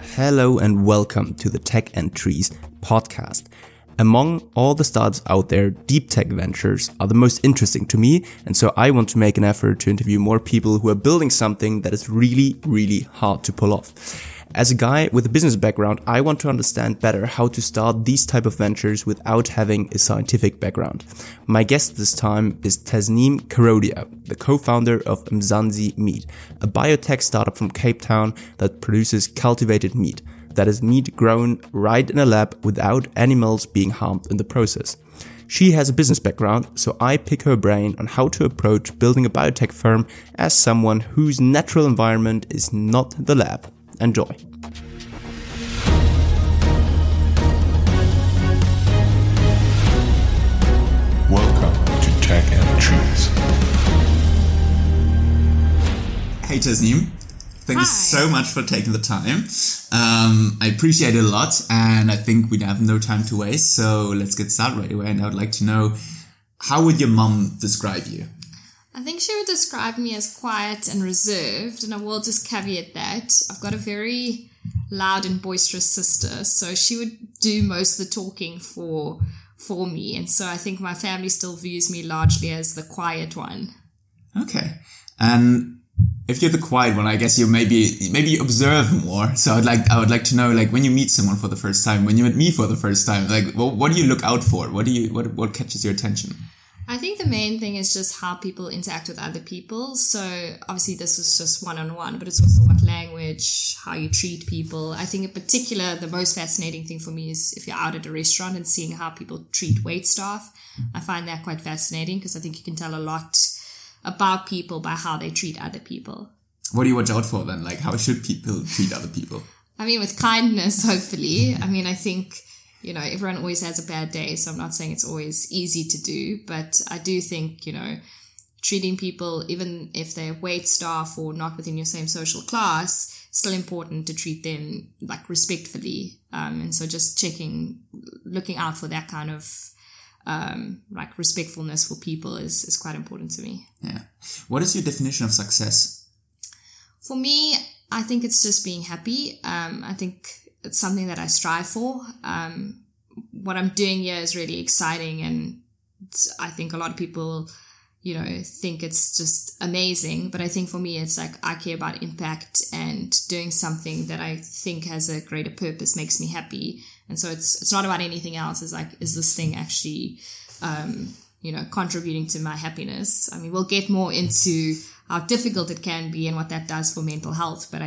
Hello and welcome to the Tech and Trees podcast. Among all the startups out there, deep tech ventures are the most interesting to me, and so I want to make an effort to interview more people who are building something that is really hard to pull off. As a guy with a business background, I want to understand better how to start these type of ventures without having a scientific background. My guest this time is Tasneem Karodia, the co-founder of Mzansi Meat, a biotech startup from Cape Town that produces cultivated meat. That is meat grown right in a lab without animals being harmed in the process. She has a business background, so I pick her brain on how to approach building a biotech firm as someone whose natural environment is not the lab. Enjoy. Welcome to Tech and Trees. Hey Tasneem, thank you so much for taking the time. I appreciate it a lot, and I think we have no time to waste, so let's get started right away. And I would like to know, how would your mom describe you? I think she would describe me as quiet and reserved, and I will just caveat that. I've got a very loud and boisterous sister, so she would do most of the talking for me, and so I think my family still views me largely as the quiet one. Okay, and if you're the quiet one, I guess you maybe you observe more. So I would like to know, like, when you meet someone for the first time, when you met me for the first time, like, what do you look out for? What catches your attention? I think the main thing is just how people interact with other people. So obviously this is just one-on-one, but it's also what language, how you treat people. I think in particular, the most fascinating thing for me is if you're out at a restaurant and seeing how people treat wait staff. I find that quite fascinating because I think you can tell a lot about people by how they treat other people. What do you watch out for then? Like, how should people treat other people? I mean, with kindness, hopefully. I mean, I think, you know, everyone always has a bad day, so I'm not saying it's always easy to do, but I do think, you know, treating people, even if they're wait staff or not within your same social class, it's still important to treat them, like, respectfully. And so just looking out for that kind of, like, respectfulness for people is quite important to me. Yeah. What is your definition of success? For me, I think it's just being happy. I think it's something that I strive for. What I'm doing here is really exciting, and I think a lot of people, you know, think it's just amazing. But I think for me, it's like I care about impact, and doing something that I think has a greater purpose makes me happy. And so it's not about anything else. It's like, is this thing actually, you know, contributing to my happiness? I mean, we'll get more into how difficult it can be and what that does for mental health, but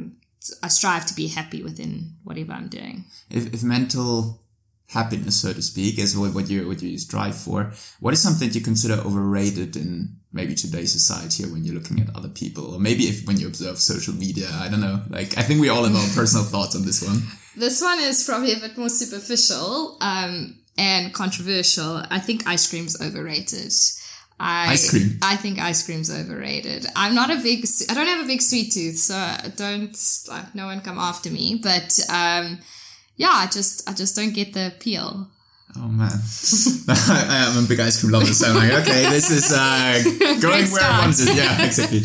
I strive to be happy within whatever I'm doing. If mental happiness, so to speak, is what you strive for, what is something you consider overrated in maybe today's society, or when you're looking at other people, or maybe when you observe social media? I don't know. Like, I think we all have our personal thoughts on this one. This one is probably a bit more superficial and controversial. I think ice cream's overrated. Ice cream? I think ice cream's overrated. I don't have a big sweet tooth, so no one come after me. But, yeah, I just don't get the appeal. Oh man. I'm a big ice cream lover, so I'm like, okay, this is, going where I wanted. Yeah, exactly.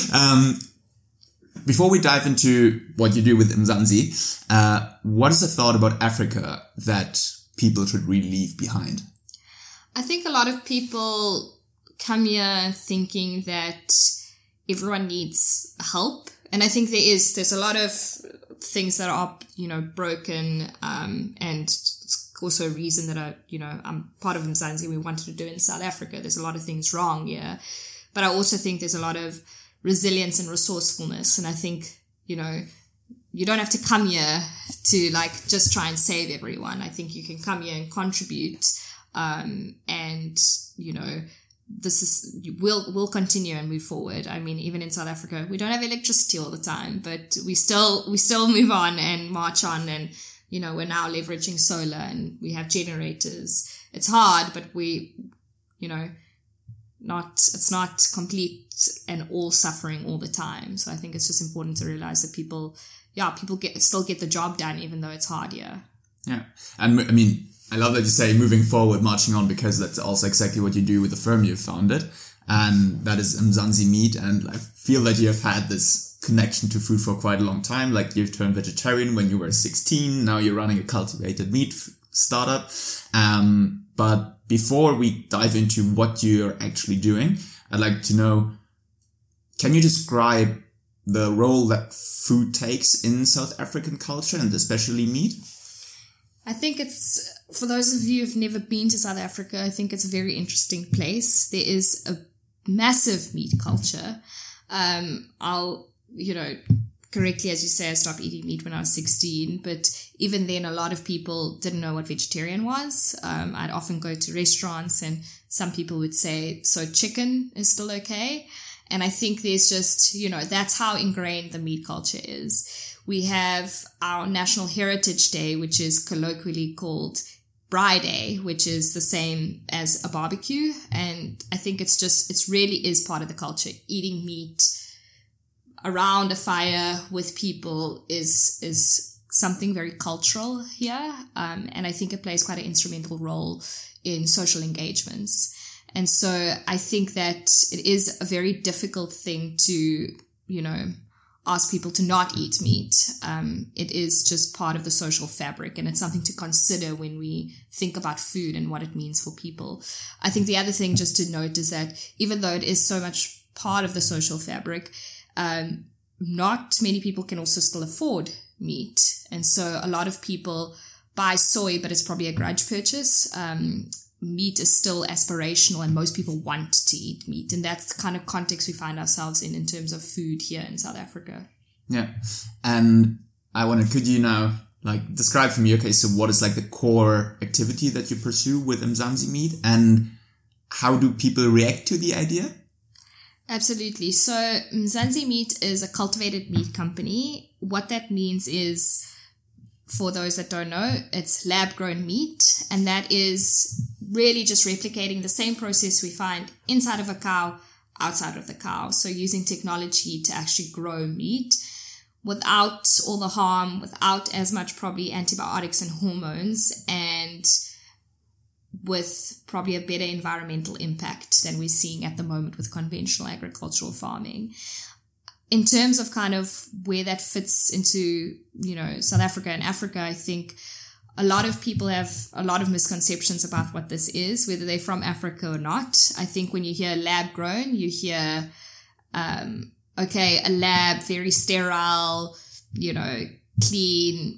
Before we dive into what you do with Mzansi, what is the thought about Africa that people should really leave behind? I think a lot of people come here thinking that everyone needs help. And I think there's a lot of things that are, you know, broken, and it's also a reason that I'm part of Mzansi. We wanted to do in South Africa. There's a lot of things wrong here, but I also think there's a lot of resilience and resourcefulness. And I think, you know, you don't have to come here to, like, just try and save everyone. I think you can come here and contribute, and, you know, we'll continue and move forward. I mean, even in South Africa, we don't have electricity all the time, but we still move on and march on. And, you know, we're now leveraging solar and we have generators. It's hard, but you know, it's not complete and all suffering all the time. So I think it's just important to realize that people still get the job done, even though it's hard. Yeah. And I mean, I love that you say moving forward, marching on, because that's also exactly what you do with the firm you've founded. And that is Mzansi Meat. And I feel that you have had this connection to food for quite a long time. Like you've turned vegetarian when you were 16. Now you're running a cultivated meat startup. But before we dive into what you're actually doing, I'd like to know, can you describe the role that food takes in South African culture and especially meat? I think it's, for those of you who've never been to South Africa, I think it's a very interesting place. There is a massive meat culture. Correctly, as you say, I stopped eating meat when I was 16, but even then a lot of people didn't know what vegetarian was. I'd often go to restaurants and some people would say, so chicken is still okay. And I think there's just, that's how ingrained the meat culture is. We have our National Heritage Day, which is colloquially called Braai Day, which is the same as a barbecue. And I think it really is part of the culture. Eating meat around a fire with people is something very cultural here. And I think it plays quite an instrumental role in social engagements. And so I think that it is a very difficult thing to, ask people to not eat meat. It is just part of the social fabric, and it's something to consider when we think about food and what it means for people. I think the other thing just to note is that even though it is so much part of the social fabric, not many people can also still afford meat. And so a lot of people buy soy, but it's probably a grudge purchase. Meat is still aspirational and most people want to eat meat. And that's the kind of context we find ourselves in terms of food here in South Africa. Yeah. And could you now describe for me, okay, so what is the core activity that you pursue with Mzansi Meat and how do people react to the idea? Absolutely. So Mzansi Meat is a cultivated meat company. What that means is, for those that don't know, it's lab-grown meat, and that is really just replicating the same process we find inside of a cow, outside of the cow. So using technology to actually grow meat without all the harm, without as much probably antibiotics and hormones, and with probably a better environmental impact than we're seeing at the moment with conventional agricultural farming. In terms of kind of where that fits into, South Africa and Africa, I think a lot of people have a lot of misconceptions about what this is, whether they're from Africa or not. I think when you hear lab grown, you hear, a lab, very sterile, clean,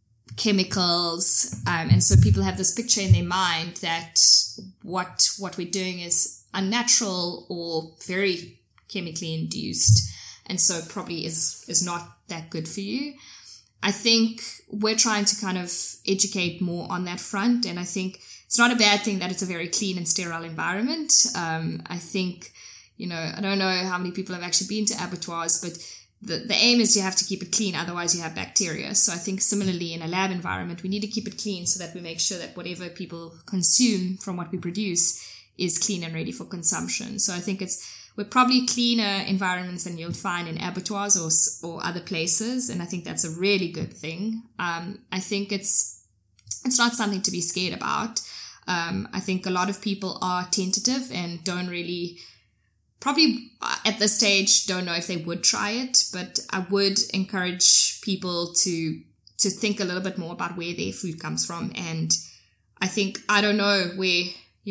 chemicals. And so people have this picture in their mind that what we're doing is unnatural or very chemically induced. And so probably is not that good for you. I think we're trying to kind of educate more on that front. And I think it's not a bad thing that it's a very clean and sterile environment. I think, I don't know how many people have actually been to abattoirs, but the aim is you have to keep it clean. Otherwise you have bacteria. So I think similarly in a lab environment, we need to keep it clean so that we make sure that whatever people consume from what we produce is clean and ready for consumption. So I think we're probably cleaner environments than you'll find in abattoirs or other places. And I think that's a really good thing. I think it's not something to be scared about. I think a lot of people are tentative and don't really, probably at this stage, don't know if they would try it. But I would encourage people to think a little bit more about where their food comes from. And I think, I don't know where,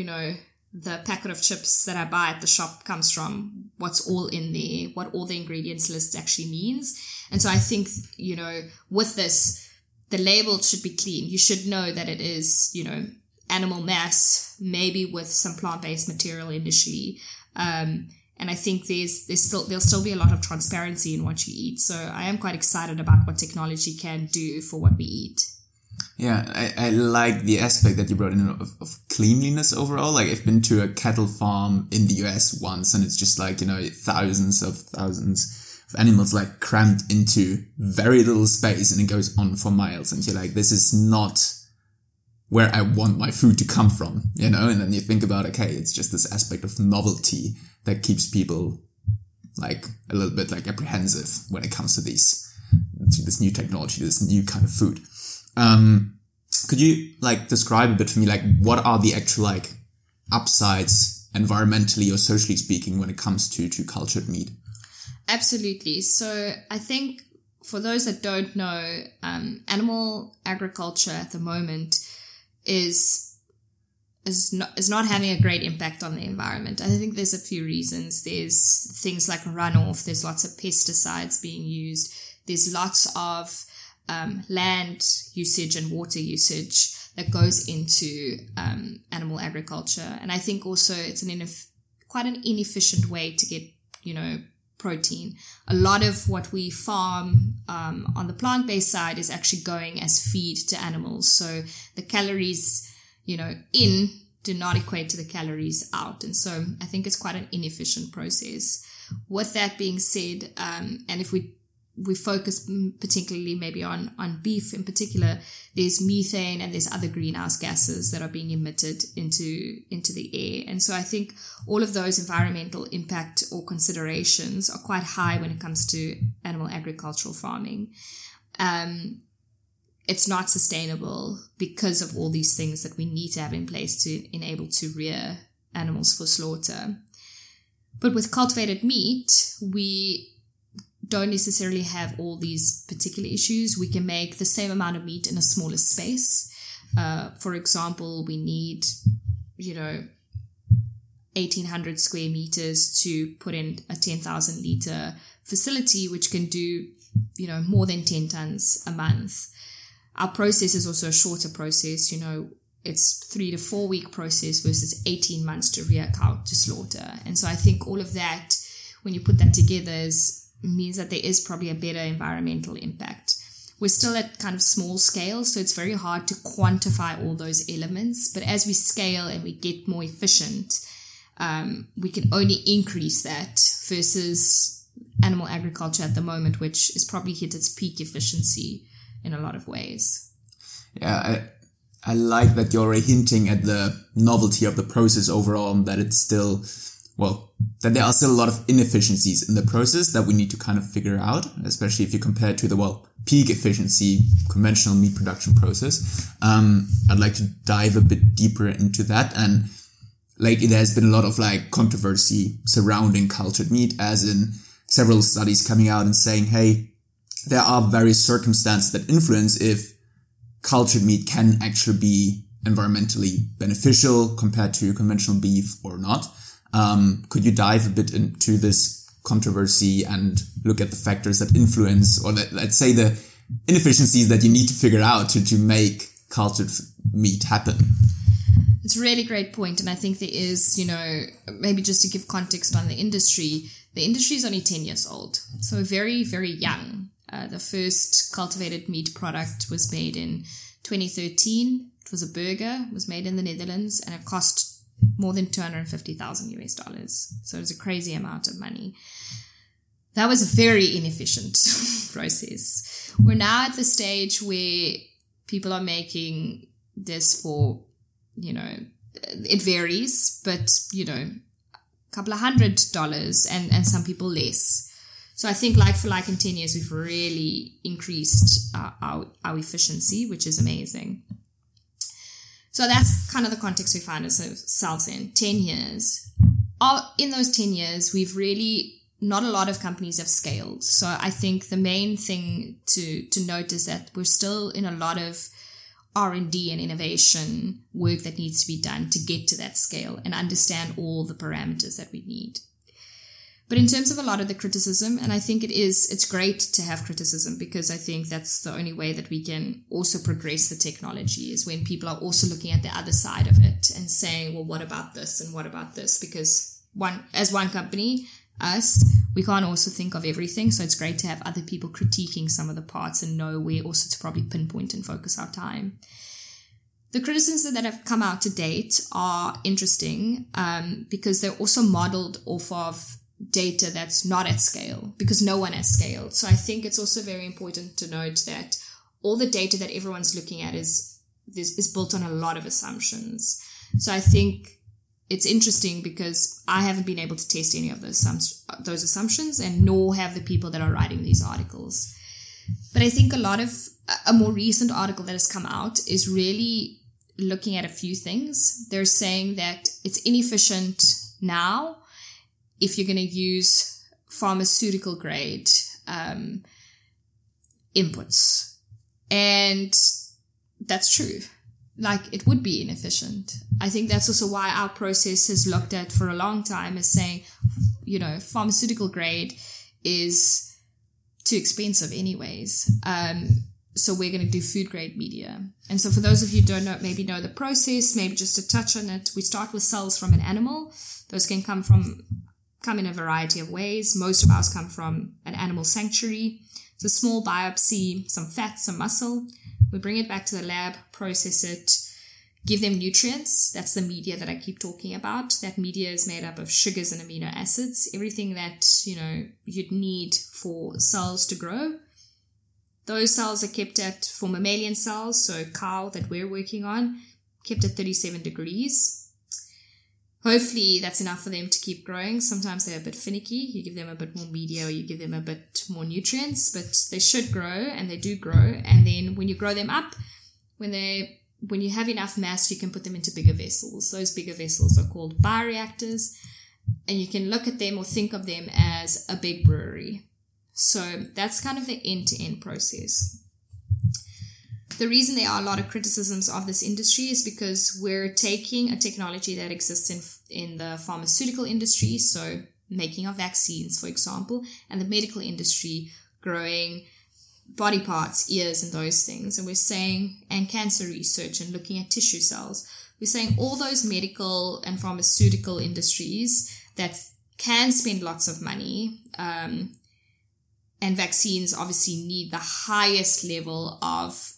the packet of chips that I buy at the shop comes from, what's all in there, what all the ingredients list actually means. And so I think, with this, the label should be clean. You should know that it is, animal mass, maybe with some plant-based material initially. And I think there'll still be a lot of transparency in what you eat. So I am quite excited about what technology can do for what we eat. Yeah, I like the aspect that you brought in of cleanliness overall. I've been to a cattle farm in the US once, and it's just thousands of animals crammed into very little space, and it goes on for miles. And you're like, this is not where I want my food to come from, And then you think about, okay, it's just this aspect of novelty that keeps people a little bit apprehensive when it comes to this new technology, this new kind of food. Could you describe a bit for me, what are the actual upsides environmentally or socially speaking when it comes to cultured meat? Absolutely. So I think for those that don't know, animal agriculture at the moment is not having a great impact on the environment. I think there's a few reasons. There's things like runoff. There's lots of pesticides being used. There's lots of land usage and water usage that goes into animal agriculture. And I think also it's quite an inefficient way to get, protein. A lot of what we farm on the plant-based side is actually going as feed to animals. So the calories, in do not equate to the calories out. And so I think it's quite an inefficient process. With that being said, and if we focus particularly maybe on beef in particular, there's methane and there's other greenhouse gases that are being emitted into the air. And so I think all of those environmental impact or considerations are quite high when it comes to animal agricultural farming. It's not sustainable because of all these things that we need to have in place to enable to rear animals for slaughter. But with cultivated meat, we don't necessarily have all these particular issues. We can make the same amount of meat in a smaller space. For example, we need, 1,800 square meters to put in a 10,000 liter facility, which can do, more than 10 tons a month. Our process is also a shorter process. It's 3 to 4 week process versus 18 months to rear cow to slaughter. And so I think all of that, when you put that together, means that there is probably a better environmental impact. We're still at kind of small scale, so it's very hard to quantify all those elements. But as we scale and we get more efficient, we can only increase that versus animal agriculture at the moment, which is probably hit its peak efficiency in a lot of ways. Yeah, I like that you're already hinting at the novelty of the process overall, and that it's still, that there are still a lot of inefficiencies in the process that we need to kind of figure out, especially if you compare it to the, peak efficiency conventional meat production process. I'd like to dive a bit deeper into that. And lately there's been a lot of controversy surrounding cultured meat, as in several studies coming out and saying, hey, there are various circumstances that influence if cultured meat can actually be environmentally beneficial compared to conventional beef or not. Could you dive a bit into this controversy and look at the factors that influence, or let's say the inefficiencies that you need to figure out to make cultured meat happen? It's a really great point. And I think there is, maybe just to give context on the industry is only 10 years old. So very, very young. The first cultivated meat product was made in 2013. It was a burger. It was made in the Netherlands, and it cost more than $250,000 US. So it was a crazy amount of money. That was a very inefficient process. We're now at the stage where people are making this for, it varies, but, a couple of $100 and some people less. So I think like for like in 10 years, we've really increased our efficiency, which is amazing. So that's kind of the context we find ourselves in. 10 years. In those 10 years, we've really, not a lot of companies have scaled. So I think the main thing to note is that we're still in a lot of R&D and innovation work that needs to be done to get to that scale and understand all the parameters that we need. But in terms of a lot of the criticism, and I think it's great to have criticism, because I think that's the only way that we can also progress the technology, is when people are also looking at the other side of it and saying, well, what about this and what about this? Because as one company, us, we can't also think of everything. So it's great to have other people critiquing some of the parts and know where also to probably pinpoint and focus our time. The criticisms that have come out to date are interesting because they're also modeled off of data that's not at scale, because no one has scaled. So I think it's also very important to note that all the data that everyone's looking at is built on a lot of assumptions. So I think it's interesting because I haven't been able to test any of those assumptions, and nor have the people that are writing these articles. But I think a more recent article that has come out is really looking at a few things. They're saying that it's inefficient now if you're going to use pharmaceutical grade inputs. And that's true. Like, it would be inefficient. I think that's also why our process is looked at for a long time as saying, you know, pharmaceutical grade is too expensive anyways. So we're going to do food grade media. And so for those of you who don't know, maybe know the process, maybe just to touch on it, we start with cells from an animal. Those can come in a variety of ways. Most of ours come from an animal sanctuary. It's a small biopsy, some fat, some muscle. We bring it back to the lab, process it, give them nutrients. That's the media that I keep talking about. That media is made up of sugars and amino acids, everything that, you know, you'd need for cells to grow. Those cells are kept for mammalian cells, so cow that we're working on, kept at 37 degrees. Hopefully that's enough for them to keep growing. Sometimes they're a bit finicky. You give them a bit more media or you give them a bit more nutrients, but they should grow, and they do grow. And then when you grow them up, when you have enough mass, you can put them into bigger vessels. Those bigger vessels are called bioreactors, and you can look at them or think of them as a big brewery. So that's kind of the end-to-end process. The reason there are a lot of criticisms of this industry is because we're taking a technology that exists in the pharmaceutical industry, so making of vaccines, for example, and the medical industry, growing body parts, ears, and those things. And we're saying, and cancer research and looking at tissue cells, we're saying all those medical and pharmaceutical industries that can spend lots of money, and vaccines obviously need the highest level of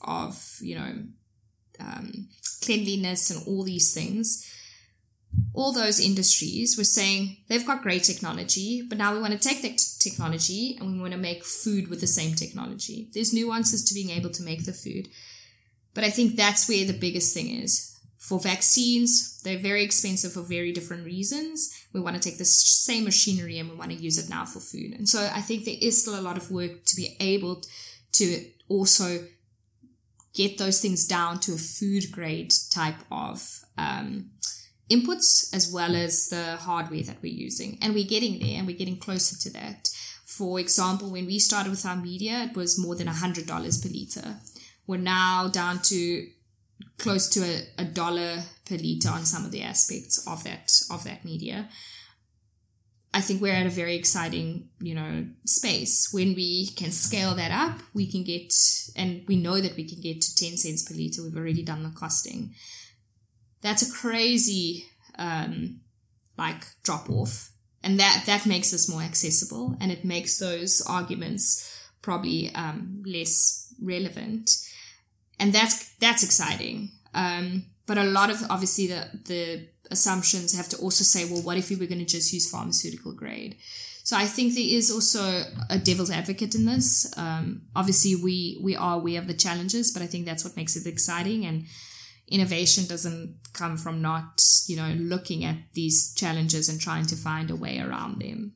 cleanliness and all these things. All those industries, we're saying they've got great technology, but now we want to take that technology and we want to make food with the same technology. There's nuances to being able to make the food. But I think that's where the biggest thing is. For vaccines, they're very expensive for very different reasons. We want to take the same machinery and we want to use it now for food. And so I think there is still a lot of work to be able to also get those things down to a food grade type of inputs, as well as the hardware that we're using. And we're getting there, and we're getting closer to that. For example, when we started with our media, it was more than $100 per liter. We're now down to close to $1 per liter on some of the aspects of that media. I think we're at a very exciting, space. When we can scale that up, we can get, and we know that we can get to 10 cents per liter. We've already done the costing. That's a crazy, drop off. And that makes us more accessible, and it makes those arguments probably, less relevant. And that's exciting. But a lot of, obviously, the assumptions have to also say, well, what if we were going to just use pharmaceutical grade? So I think there is also a devil's advocate in this. Obviously, we are aware of the challenges, but I think that's what makes it exciting. And innovation doesn't come from not, looking at these challenges and trying to find a way around them.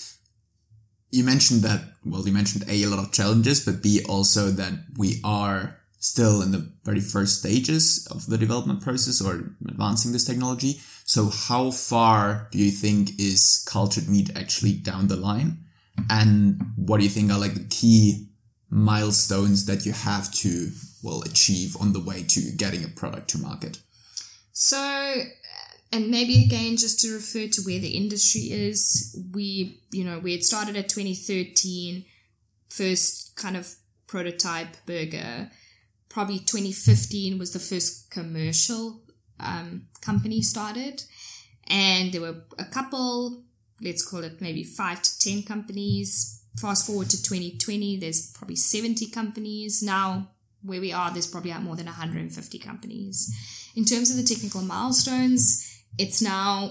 You mentioned that, you mentioned A, a lot of challenges, but B, also that we are still in the very first stages of the development process or advancing this technology. So how far do you think is cultured meat actually down the line? And what do you think are the key milestones that you have to, achieve on the way to getting a product to market? So, and maybe again, just to refer to where the industry is, we had started at 2013, first kind of prototype burger. Probably 2015 was the first commercial company started. And there were a couple, let's call it maybe 5 to 10 companies. Fast forward to 2020, there's probably 70 companies. Now, where we are, there's probably more than 150 companies. In terms of the technical milestones, it's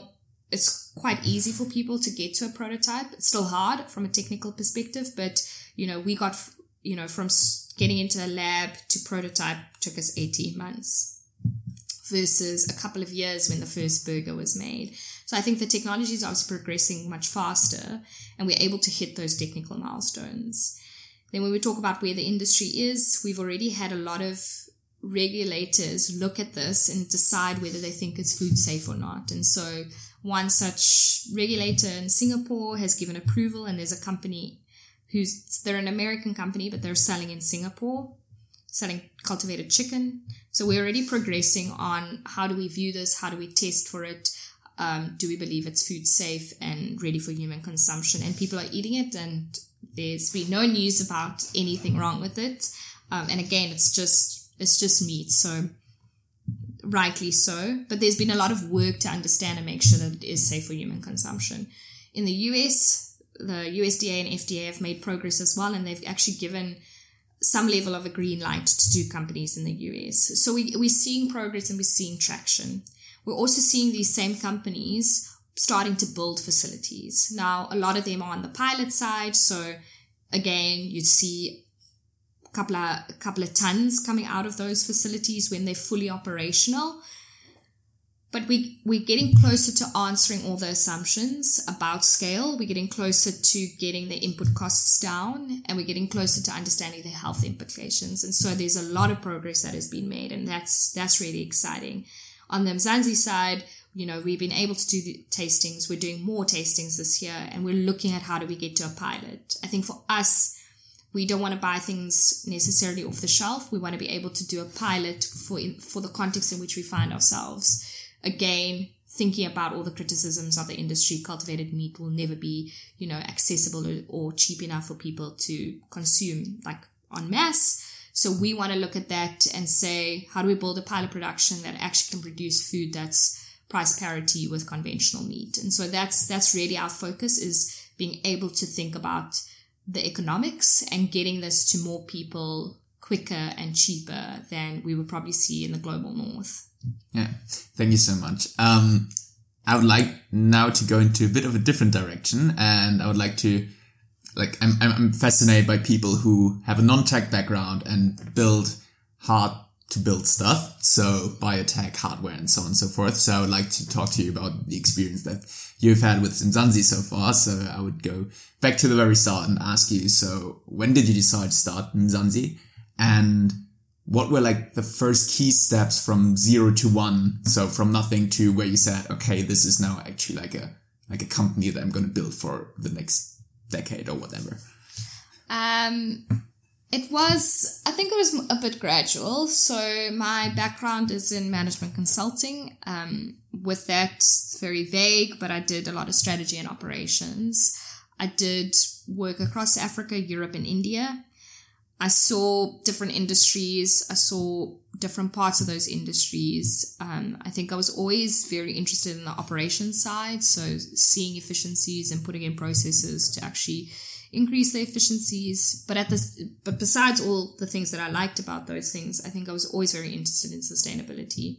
quite easy for people to get to a prototype. It's still hard from a technical perspective, but, we got, from getting into a lab to prototype took us 18 months versus a couple of years when the first burger was made. So I think the technology is obviously progressing much faster, and we're able to hit those technical milestones. Then when we talk about where the industry is, we've already had a lot of regulators look at this and decide whether they think it's food safe or not. And so One such regulator in Singapore has given approval, and there's a company they're an American company, but they're selling in Singapore, selling cultivated chicken. So we're already progressing on how do we view this? How do we test for it? Do we believe it's food safe and ready for human consumption? And people are eating it, and there's been no news about anything wrong with it. And again, it's just meat. So rightly so. But there's been a lot of work to understand and make sure that it is safe for human consumption. In the US, the USDA and FDA have made progress as well, and they've actually given some level of a green light to 2 companies in the US. So we're seeing progress and we're seeing traction. We're also seeing these same companies starting to build facilities. Now, a lot of them are on the pilot side. So again, you'd see a couple of tons coming out of those facilities when they're fully operational. But we're getting closer to answering all the assumptions about scale. We're getting closer to getting the input costs down, and we're getting closer to understanding the health implications. And so there's a lot of progress that has been made, and that's really exciting. On the Mzansi side, we've been able to do the tastings. We're doing more tastings this year, and we're looking at how do we get to a pilot. I think for us, we don't want to buy things necessarily off the shelf. We want to be able to do a pilot for the context in which we find ourselves. Again, thinking about all the criticisms of the industry, cultivated meat will never be, accessible or cheap enough for people to consume like en masse. So we want to look at that and say, how do we build a pilot production that actually can produce food that's price parity with conventional meat? And so that's really our focus, is being able to think about the economics and getting this to more people quicker and cheaper than we would probably see in the global north. Yeah, thank you so much. I would like now to go into a bit of a different direction, and I would like to, I'm fascinated by people who have a non-tech background and build hard to build stuff, so biotech, hardware, and so on and so forth. So I would like to talk to you about the experience that you've had with Mzansi so far. So I would go back to the very start and ask you, so when did you decide to start Mzansi? And what were the first key steps from 0 to 1? So from nothing to where you said, okay, this is now actually like a company that I'm going to build for the next decade or whatever. I think it was a bit gradual. So my background is in management consulting. With that, it's very vague, but I did a lot of strategy and operations. I did work across Africa, Europe, and India. I saw different industries. I saw different parts of those industries. I think I was always very interested in the operations side. So seeing efficiencies and putting in processes to actually increase the efficiencies. But besides all the things that I liked about those things, I think I was always very interested in sustainability.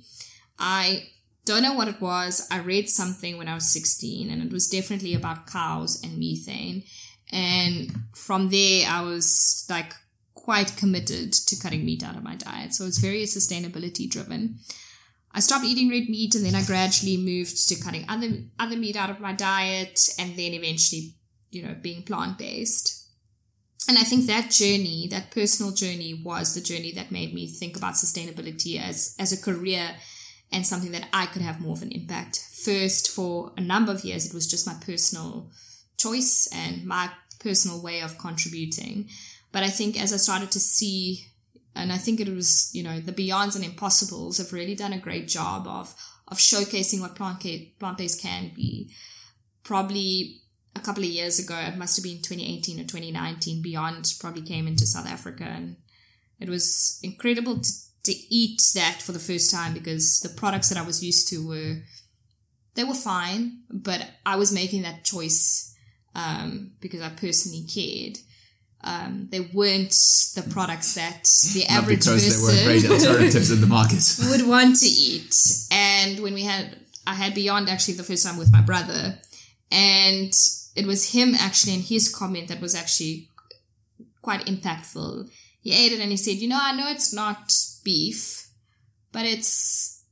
I don't know what it was. I read something when I was 16, and it was definitely about cows and methane. And from there, I was quite committed to cutting meat out of my diet. So it's very sustainability driven. I stopped eating red meat, and then I gradually moved to cutting other meat out of my diet, and then eventually, being plant-based. And I think that journey, that personal journey, was the journey that made me think about sustainability as a career and something that I could have more of an impact. First, for a number of years, it was just my personal choice and my personal way of contributing. But I think as I started to see, and I think it was, the Beyonds and Impossibles have really done a great job of showcasing what plant-based can be. Probably a couple of years ago, it must have been 2018 or 2019, Beyond probably came into South Africa, and it was incredible to eat that for the first time, because the products that I was used to were fine, but I was making that choice because I personally cared. They weren't the products that the average person, because there were great alternatives in the market, would want to eat. And when I had Beyond actually the first time with my brother, and it was him actually, and his comment that was actually quite impactful. He ate it and he said, I know it's not beef, but it's,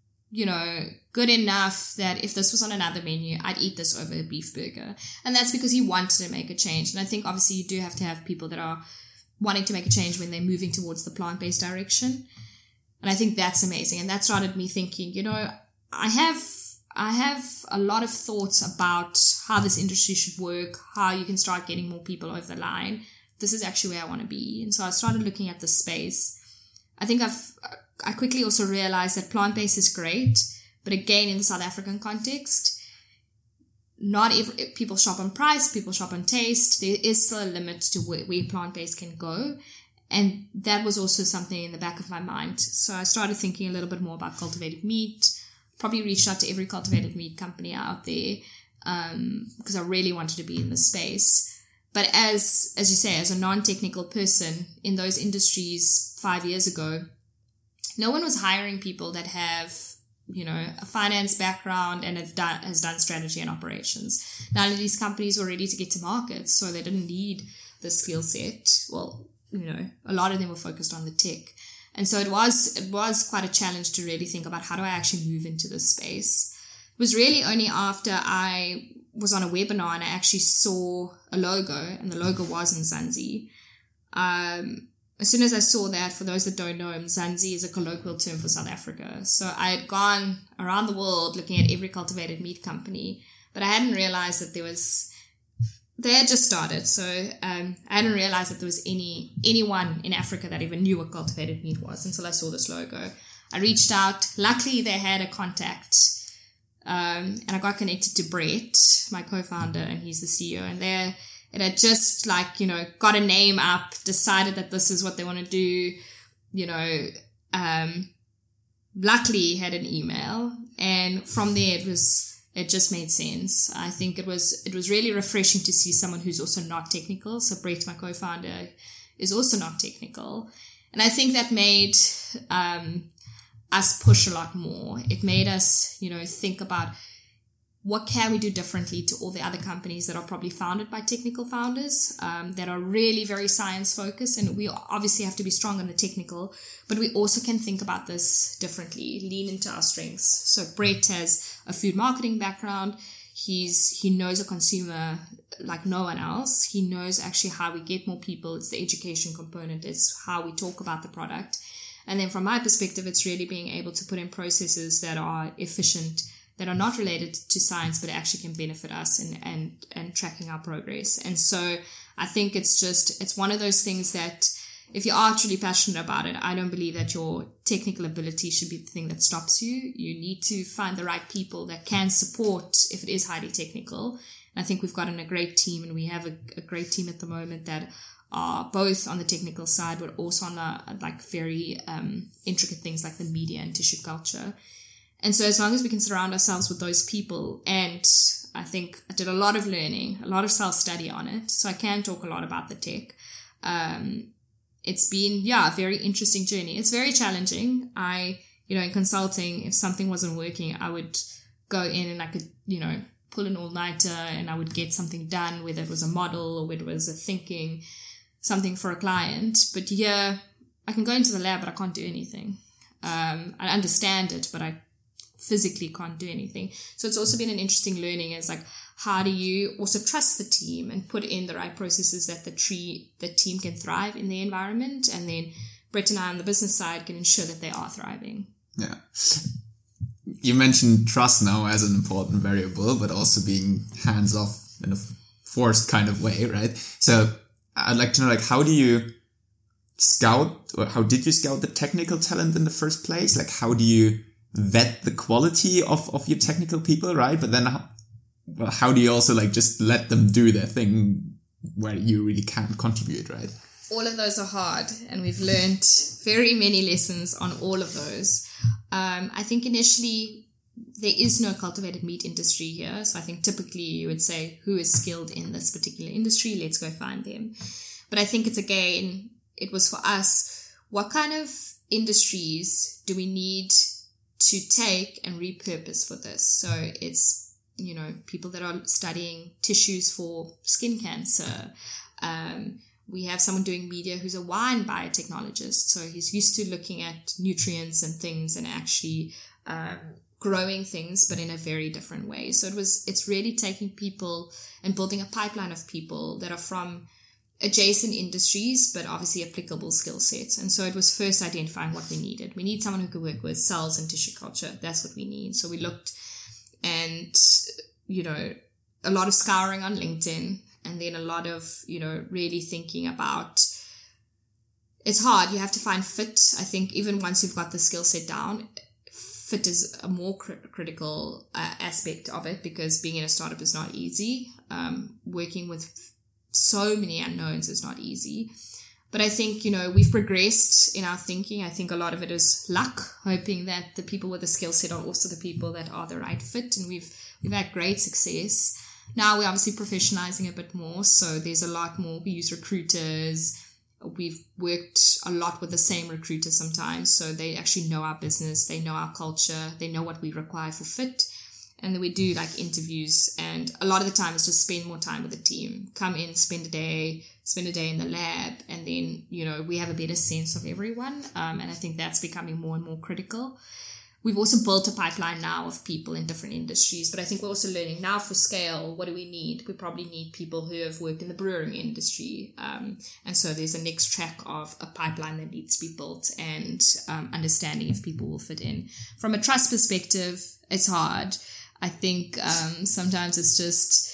good enough that if this was on another menu, I'd eat this over a beef burger. And that's because he wanted to make a change. And I think obviously you do have to have people that are wanting to make a change when they're moving towards the plant-based direction. And I think that's amazing. And that started me thinking, I I have a lot of thoughts about how this industry should work, how you can start getting more people over the line. This is actually where I want to be. And so I started looking at this space. I think I quickly also realized that plant-based is great, but again, in the South African context, not every people shop on price, people shop on taste. There is still a limit to where plant-based can go. And that was also something in the back of my mind. So I started thinking a little bit more about cultivated meat, probably reached out to every cultivated meat company out there, because I really wanted to be in this space. But as you say, as a non-technical person in those industries 5 years ago, no one was hiring people that have, a finance background and has done strategy and operations. None of these companies were ready to get to market, so they didn't need the skill set. Well, a lot of them were focused on the tech. And so it was quite a challenge to really think about how do I actually move into this space. It was really only after I was on a webinar and I actually saw a logo, and the logo was Mzansi. As soon as I saw that, for those that don't know, Mzansi is a colloquial term for South Africa. So I had gone around the world looking at every cultivated meat company, but I hadn't realized that they had just started. So I hadn't realized that there was anyone in Africa that even knew what cultivated meat was until I saw this logo. I reached out. Luckily, they had a contact. And I got connected to Brett, my co-founder, and he's the CEO. And it had just got a name up, decided that this is what they want to do. Luckily had an email, and from there it just made sense. I think it was really refreshing to see someone who's also not technical. So Brett, my co-founder, is also not technical. And I think that made us push a lot more. It made us, think about what can we do differently to all the other companies that are probably founded by technical founders, that are really very science focused. And we obviously have to be strong on the technical, but we also can think about this differently, lean into our strengths. So Brett has a food marketing background. He knows a consumer like no one else. He knows actually how we get more people. It's the education component. It's how we talk about the product. And then from my perspective, it's really being able to put in processes that are efficient, that are not related to science, but actually can benefit us and tracking our progress. And so I think it's one of those things that if you are truly passionate about it, I don't believe that your technical ability should be the thing that stops you. You need to find the right people that can support if it is highly technical. And I think we've gotten a great team, and we have a great team at the moment that are both on the technical side, but also on the very intricate things like the media and tissue culture. And so as long as we can surround ourselves with those people, and I think I did a lot of learning, a lot of self-study on it, so I can talk a lot about the tech. It's been, a very interesting journey. It's very challenging. In consulting, if something wasn't working, I would go in and I could, pull an all-nighter and I would get something done, whether it was a model or whether it was something for a client. But I can go into the lab, but I can't do anything. I understand it, but I physically can't do anything. So it's also been an interesting learning is how do you also trust the team and put in the right processes that the team can thrive in the environment, and then Brett and I on the business side can ensure that they are thriving. Yeah. You mentioned trust now as an important variable, but also being hands off in a forced kind of way, right? So I'd like to know, how do you scout, or how did you scout the technical talent in the first place? How do you vet the quality of your technical people, right? But then how do you also just let them do their thing where you really can't contribute, right? All of those are hard, and we've learned very many lessons on all of those. I think initially there is no cultivated meat industry here. So I think typically you would say, who is skilled in this particular industry? Let's go find them. But I think it was for us, what kind of industries do we need to take and repurpose for this? So it's, people that are studying tissues for skin cancer. We have someone doing media who's a wine biotechnologist. So he's used to looking at nutrients and things and actually growing things, but in a very different way. So it's really taking people and building a pipeline of people that are from adjacent industries, but obviously applicable skill sets. And so it was first identifying what we needed. We need someone who could work with cells and tissue culture. That's what we need. So we looked and, a lot of scouring on LinkedIn, and then a lot of, really thinking about, it's hard. You have to find fit. I think even once you've got the skill set down, fit is a more critical aspect of it, because being in a startup is not easy. Working with so many unknowns is not easy. But I think, we've progressed in our thinking. I think a lot of it is luck, hoping that the people with the skill set are also the people that are the right fit. And we've had great success. Now we're obviously professionalizing a bit more. So there's a lot more. We use recruiters. We've worked a lot with the same recruiters sometimes. So they actually know our business. They know our culture. They know what we require for fit. And then we do like interviews, and a lot of the time it's just spend more time with the team. Come in, spend a day in the lab, and then, we have a better sense of everyone. And I think that's becoming more and more critical. We've also built a pipeline now of people in different industries, but I think we're also learning now for scale, what do we need? We probably need people who have worked in the brewing industry. And so there's a next track of a pipeline that needs to be built, and understanding if people will fit in. From a trust perspective, it's hard. I think sometimes it's just,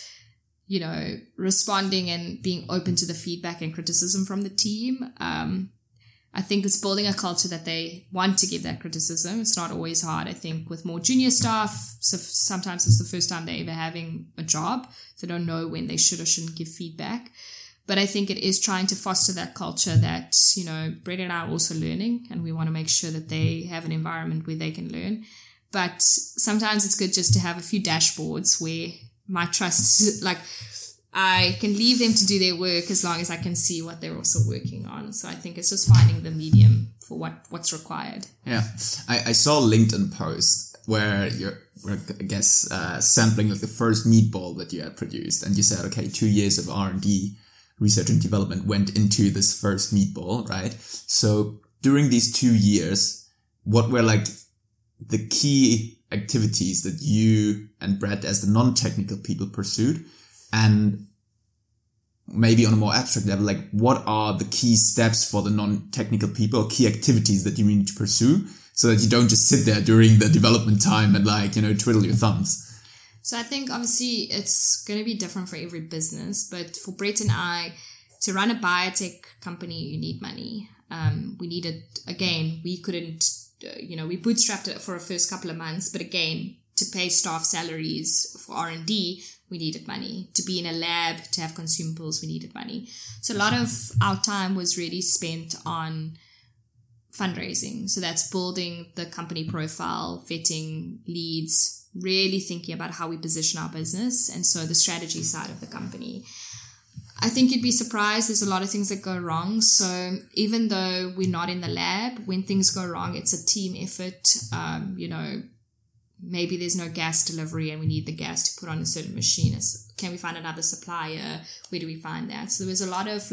responding and being open to the feedback and criticism from the team. I think it's building a culture that they want to give that criticism. It's not always hard. I think with more junior staff, so sometimes it's the first time they're ever having a job. So they don't know when they should or shouldn't give feedback. But I think it is trying to foster that culture that, Brett and I are also learning, and we want to make sure that they have an environment where they can learn. But sometimes it's good just to have a few dashboards where my trust, I can leave them to do their work as long as I can see what they're also working on. So I think it's just finding the medium for what's required. Yeah. I saw a LinkedIn post where you're, I guess, sampling the first meatball that you had produced. And you said, okay, 2 years of R&D, research and development, went into this first meatball, right? So during these 2 years, what were the key activities that you and Brett as the non-technical people pursued? And maybe on a more abstract level, what are the key steps for the non-technical people, or key activities that you need to pursue, so that you don't just sit there during the development time and twiddle your thumbs? So I think obviously it's going to be different for every business, but for Brett and I, to run a biotech company, you need money. We needed, again, we couldn't, we bootstrapped it for our first couple of months, but again, to pay staff salaries for R&D, we needed money. To be in a lab, to have consumables, we needed money. So a lot of our time was really spent on fundraising. So that's building the company profile, vetting leads, really thinking about how we position our business. And so the strategy side of the company. I think you'd be surprised. There's a lot of things that go wrong. So even though we're not in the lab, when things go wrong, it's a team effort. Maybe there's no gas delivery and we need the gas to put on a certain machine. Can we find another supplier? Where do we find that? So there was a lot of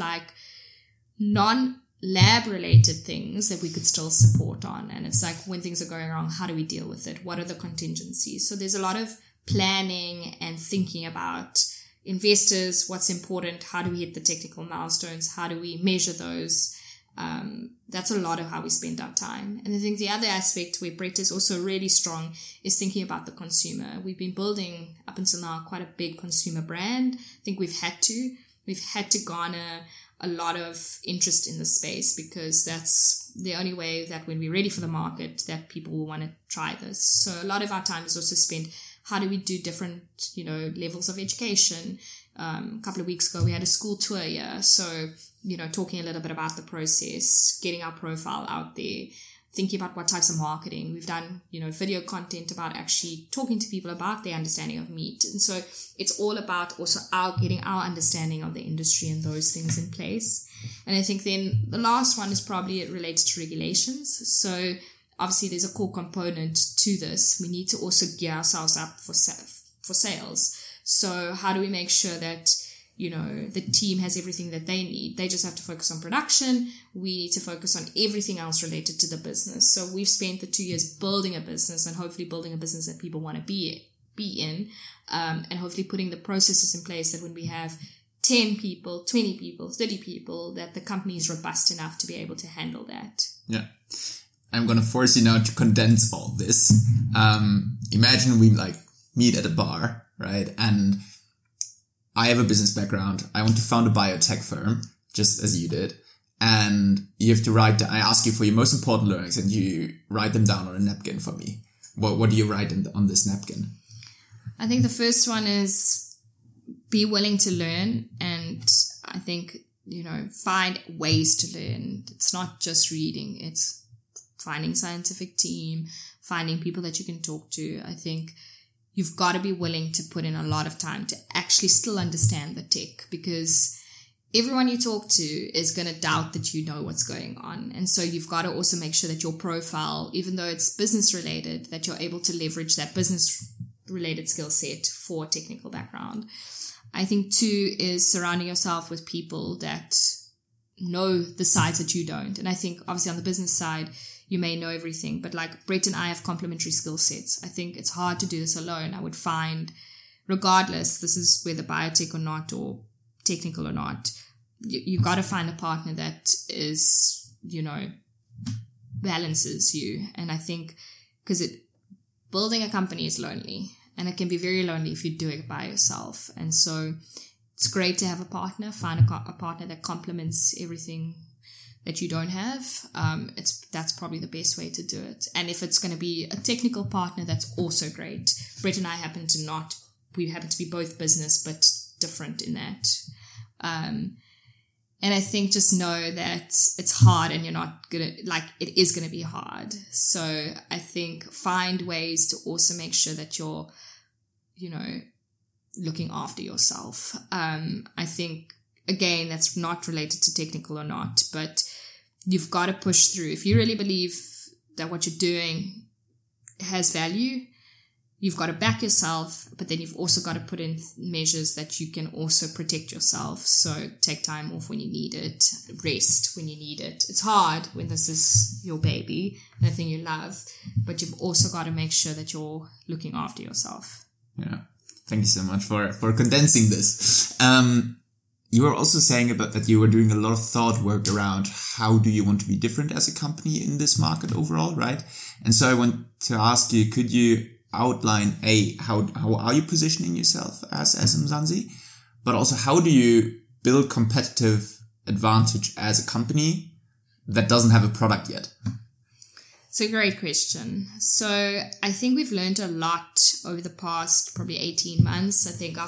non-lab related things that we could still support on. And it's when things are going wrong, how do we deal with it? What are the contingencies? So there's a lot of planning and thinking about investors, what's important, how do we hit the technical milestones, how do we measure those? That's a lot of how we spend our time. And I think the other aspect where Brett is also really strong is thinking about the consumer. We've been building up until now quite a big consumer brand. I think we've had to garner a lot of interest in the space, because that's the only way that when we're ready for the market that people will want to try this. So a lot of our time is also spent, how do we do different, levels of education? A couple of weeks ago, we had a school tour here. So, talking a little bit about the process, getting our profile out there, thinking about what types of marketing. We've done, video content about actually talking to people about their understanding of meat. And so it's all about also getting our understanding of the industry and those things in place. And I think then the last one is probably it relates to regulations. So obviously there's a core component to this. We need to also gear ourselves up for sales. So how do we make sure that, the team has everything that they need? They just have to focus on production. We need to focus on everything else related to the business. So we've spent the 2 years building a business, and hopefully building a business that people want to be in, and hopefully putting the processes in place that when we have 10 people, 20 people, 30 people, that the company is robust enough to be able to handle that. Yeah. I'm going to force you now to condense all this. Imagine we meet at a bar, right? And I have a business background. I want to found a biotech firm, just as you did. And you have to write, I ask you for your most important learnings and you write them down on a napkin for me. What do you write on this napkin? I think the first one is be willing to learn. And I think, find ways to learn. It's not just reading. It's finding scientific team, finding people that you can talk to. I think you've got to be willing to put in a lot of time to actually still understand the tech, because everyone you talk to is going to doubt that you know what's going on. And so you've got to also make sure that your profile, even though it's business related, that you're able to leverage that business related skill set for technical background. I think 2 is surrounding yourself with people that know the sides that you don't. And I think obviously on the business side, you may know everything, but like Brett and I have complementary skill sets. I think it's hard to do this alone. I would find, regardless, this is whether biotech or not, or technical or not, you've got to find a partner that is, balances you. And I think because building a company is lonely, and it can be very lonely if you do it by yourself. And so it's great to have a partner, find a partner that complements everything that you don't have. That's probably the best way to do it. And if it's going to be a technical partner, that's also great. Brett and I happen to be both business, but different in that. And I think just know that it's hard and you're not gonna, it is gonna be hard. So I think find ways to also make sure that you're, looking after yourself. I think, again, that's not related to technical or not, but you've got to push through. If you really believe that what you're doing has value, you've got to back yourself, but then you've also got to put in measures that you can also protect yourself. So take time off when you need it, rest when you need it. It's hard when this is your baby, the thing you love, but you've also got to make sure that you're looking after yourself. Yeah. Thank you so much for condensing this. You were also saying about that you were doing a lot of thought work around how do you want to be different as a company in this market overall, right? And so I want to ask you, could you outline how are you positioning yourself as Mzansi, but also how do you build competitive advantage as a company that doesn't have a product yet? It's a great question. So I think we've learned a lot over the past probably 18 months. I think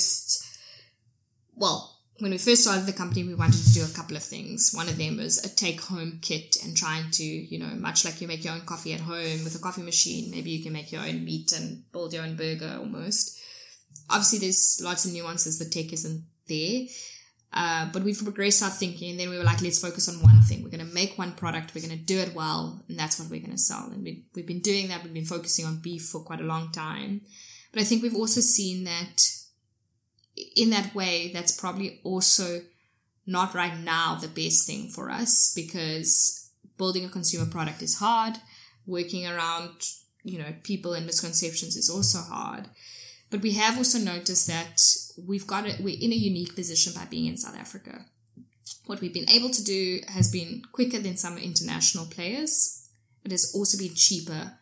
when we first started the company, we wanted to do a couple of things. One of them was a take-home kit and trying to, much like you make your own coffee at home with a coffee machine, maybe you can make your own meat and build your own burger almost. Obviously, there's lots of nuances. The tech isn't there. But we've progressed our thinking, and then we were like, let's focus on one thing. We're going to make one product. We're going to do it well, and that's what we're going to sell. And we've been doing that. We've been focusing on beef for quite a long time. But I think we've also seen that in that way, that's probably also not right now the best thing for us, because building a consumer product is hard. Working around, people and misconceptions is also hard. But we have also noticed that we're in a unique position by being in South Africa. What we've been able to do has been quicker than some international players. It has also been cheaper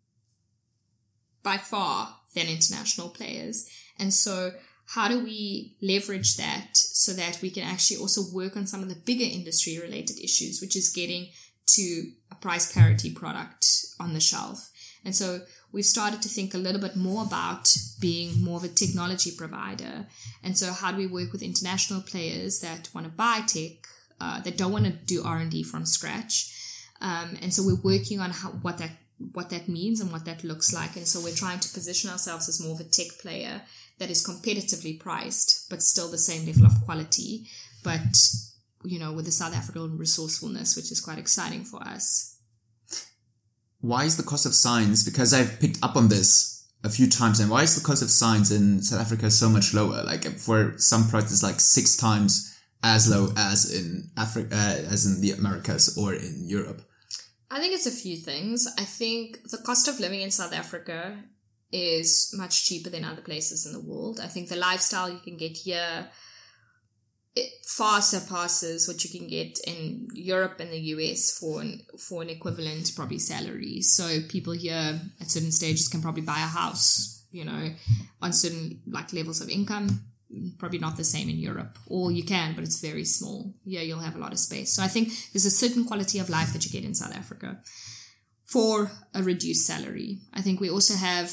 by far than international players. And so how do we leverage that so that we can actually also work on some of the bigger industry related issues, which is getting to a price parity product on the shelf? And so we've started to think a little bit more about being more of a technology provider. And so how do we work with international players that want to buy tech, that don't want to do R&D from scratch? And so we're working on what that means and what that looks like. And so we're trying to position ourselves as more of a tech player that is competitively priced, but still the same level of quality, but, with the South African resourcefulness, which is quite exciting for us. Why is the cost of science, because I've picked up on this a few times, and why is the cost of science in South Africa so much lower? Like for some products, it's like 6 times as low as in Africa, as in the Americas or in Europe. I think it's a few things. I think the cost of living in South Africa is much cheaper than other places in the world. I think the lifestyle you can get here, it far surpasses what you can get in Europe and the US for an equivalent probably salary. So people here at certain stages can probably buy a house, on certain like levels of income. Probably not the same in Europe, or you can, but it's very small. Yeah, you'll have a lot of space. So I think there's a certain quality of life that you get in South Africa for a reduced salary. I think we also have,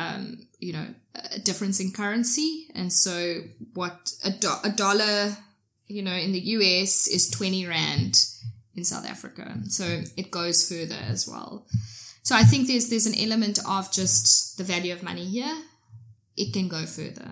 a difference in currency. And so what a dollar, in the US is 20 Rand in South Africa. So it goes further as well. So I think there's an element of just the value of money here. It can go further.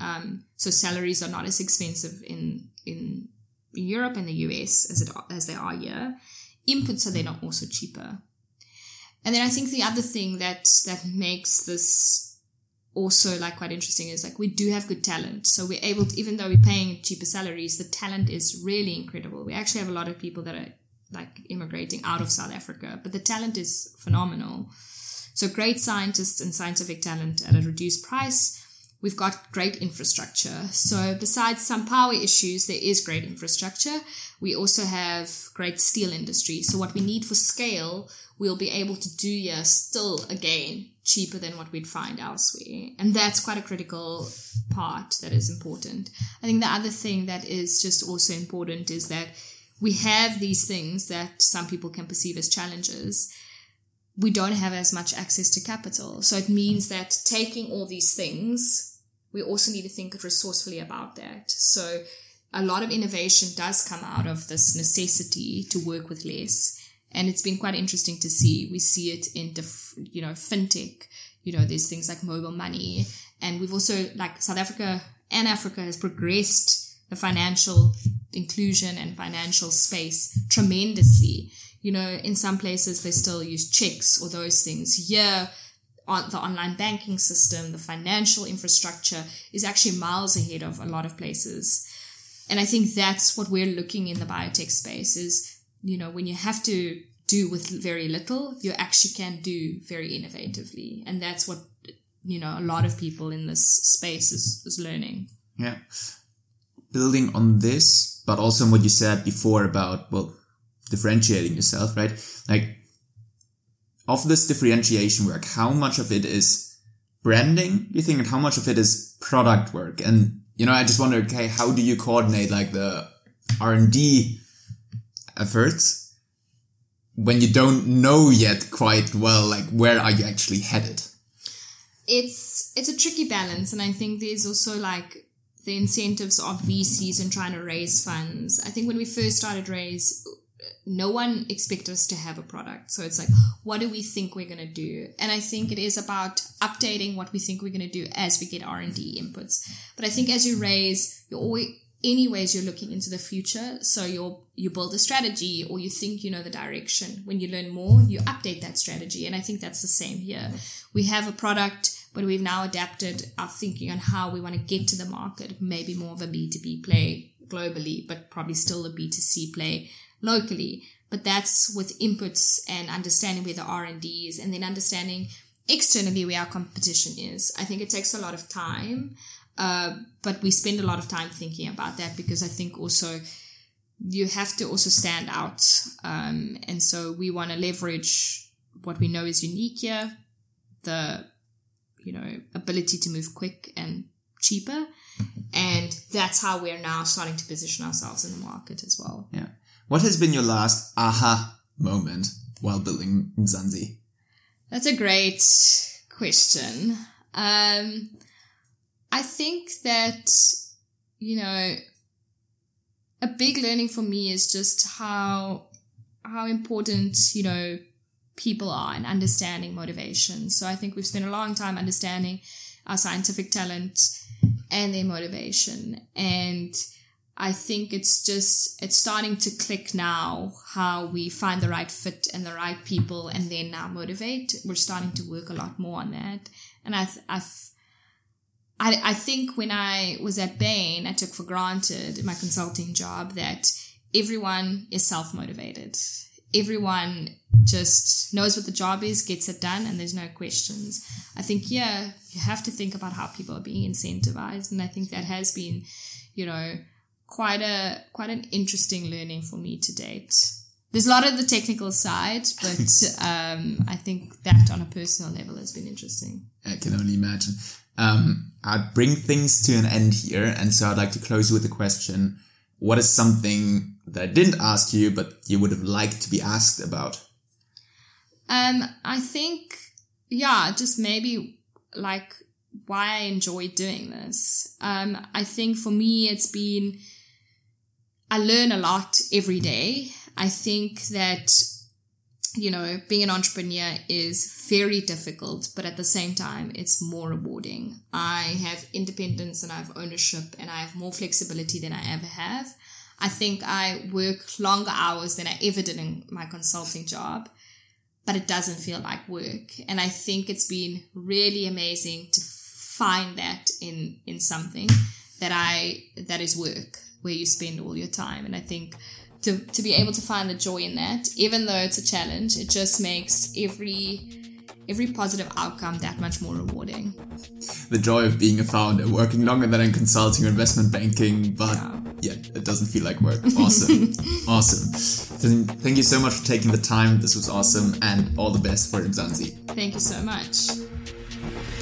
So salaries are not as expensive in Europe and the US as they are here. Inputs are then also cheaper. And then I think the other thing that makes this also like quite interesting is like we do have good talent. So we're able to, even though we're paying cheaper salaries, the talent is really incredible. We actually have a lot of people that are like immigrating out of South Africa, but the talent is phenomenal. So great scientists and scientific talent at a reduced price. We've got great infrastructure. So besides some power issues, there is great infrastructure. We also have great steel industry. So what we need for scale, we'll be able to do here still, again, cheaper than what we'd find elsewhere. And that's quite a critical part that is important. I think the other thing that is just also important is that we have these things that some people can perceive as challenges. We don't have as much access to capital. So it means that taking all these things, we also need to think resourcefully about that. So a lot of innovation does come out of this necessity to work with less. And it's been quite interesting to see. We see it in, fintech. There's things like mobile money. And we've also, like South Africa and Africa has progressed the financial inclusion and financial space tremendously. In some places they still use checks or those things. Here, the online banking system, the financial infrastructure is actually miles ahead of a lot of places. And I think that's what we're looking in the biotech space is, when you have to do with very little, you actually can do very innovatively. And that's what, a lot of people in this space is learning. Yeah. Building on this, but also on what you said before about, differentiating yourself, right? Like, of this differentiation work, how much of it is branding, do you think, and how much of it is product work? And, I just wonder, okay, how do you coordinate like the R&D efforts when you don't know yet quite well, like where are you actually headed? It's a tricky balance. And I think there's also like the incentives of VCs in trying to raise funds. I think when we first started Raise, no one expected us to have a product. So it's like, what do we think we're going to do? And I think it is about updating what we think we're going to do as we get R&D inputs. But I think as you raise, you're looking into the future. So you build a strategy or you think you know the direction. When you learn more, you update that strategy. And I think that's the same here. We have a product, but we've now adapted our thinking on how we want to get to the market. Maybe more of a B2B play globally, but probably still a B2C play locally. But that's with inputs and understanding where the R&D is and then understanding externally where our competition is. I think it takes a lot of time, but we spend a lot of time thinking about that because I think also you have to also stand out. And so we want to leverage what we know is unique here, the ability to move quick and cheaper. And that's how we're now starting to position ourselves in the market as well. Yeah. What has been your last aha moment while building Mzansi? That's a great question. I think that, a big learning for me is just how important, people are in understanding motivation. So I think we've spent a long time understanding our scientific talent and their motivation. And I think it's starting to click now how we find the right fit and the right people and then now motivate. We're starting to work a lot more on that. And I think when I was at Bain, I took for granted in my consulting job that everyone is self-motivated. Everyone just knows what the job is, gets it done, and there's no questions. I think, you have to think about how people are being incentivized. And I think that has been, quite an interesting learning for me to date. there's a lot of the technical side, but I think that on a personal level has been interesting. I can only imagine. I'd bring things to an end here, and so I'd like to close with a question. What is something that I didn't ask you, but you would have liked to be asked about? I think, just maybe like why I enjoy doing this. I think for me, it's been, I learn a lot every day. I think that, being an entrepreneur is very difficult, but at the same time, it's more rewarding. I have independence and I have ownership and I have more flexibility than I ever have. I think I work longer hours than I ever did in my consulting job, but it doesn't feel like work. And I think it's been really amazing to find that in something that is work, where you spend all your time. And I think to be able to find the joy in that, even though it's a challenge, it just makes every positive outcome that much more rewarding. The joy of being a founder, working longer than in consulting or investment banking, but it doesn't feel like work. Awesome. Awesome. Thank you so much for taking the time. This was awesome, and all the best for Mzansi. Thank you so much.